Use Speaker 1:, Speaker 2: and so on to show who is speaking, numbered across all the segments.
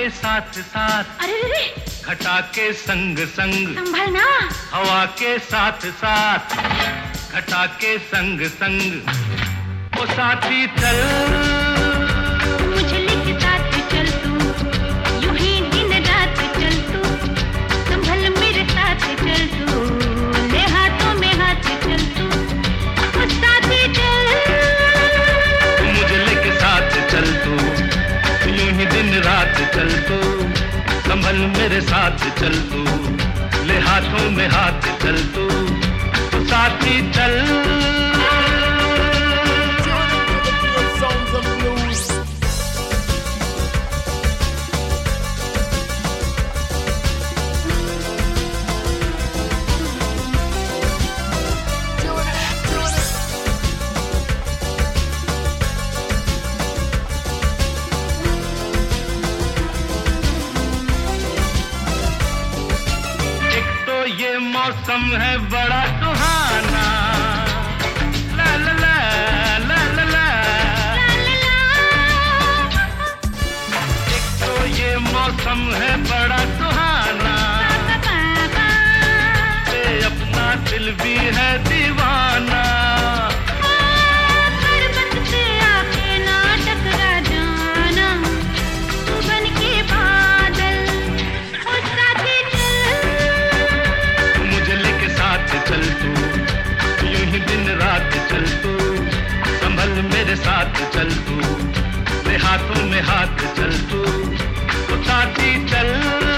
Speaker 1: के साथ साथ,
Speaker 2: अरे रे,
Speaker 1: घटा के संग संग,
Speaker 2: संभलना।
Speaker 1: हवा के साथ साथ, घटा के संग संग, ओ साथी चल
Speaker 2: मुझे लेके साथ चल तू, यूं ही दिन रात चल तू, संभल मेरे साथ चल तू, ले हाथों में हाथ चल तू, ओ साथी चल
Speaker 1: मुझे लेके साथ चल तू, यूं ही दिन रात चल तू, संभल मेरे साथ चल तू, ले हाथों में हाथ चल तू, तो साथी चल। ये मौसम है बड़ा सुहाना, ला ला ला ला ला ला, एक तो ये मौसम है बड़ा सुहाना, ये अपना दिल भी है दीवाना, चल तू, यूं ही दिन रात चल तू, संभल मेरे साथ चल तू, ले हाथों में हाथ चल तू, तो साथी चल।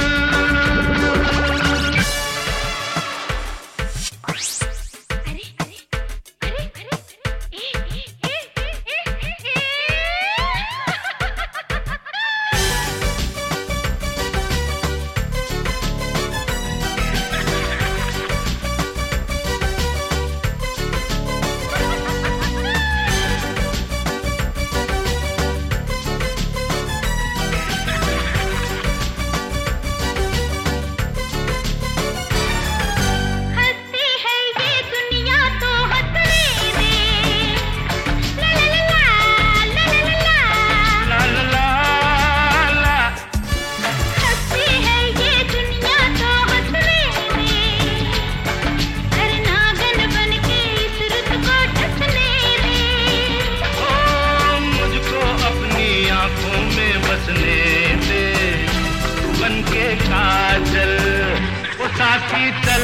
Speaker 1: बन के काजल, वो साथी चल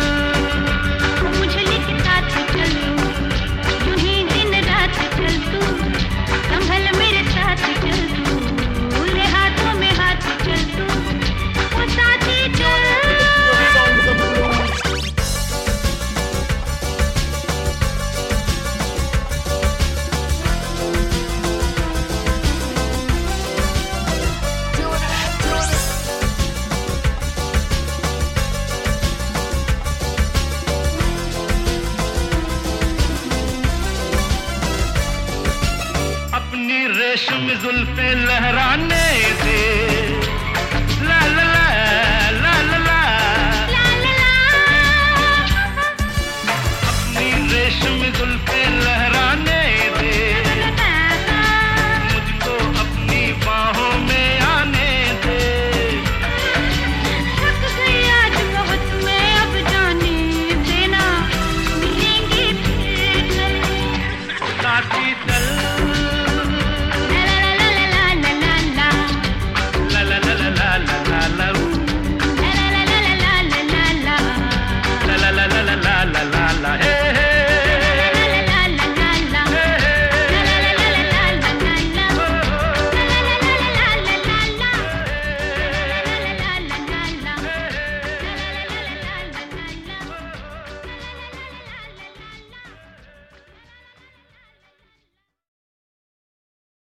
Speaker 2: मुझे लेके साथ चल तू, यूं ही दिन रात चल तू, संभल मेरे साथ चल तू, ले हाथों में हाथ चल तू, वो साथी चल।
Speaker 1: रेशम जुल्फे लहराने से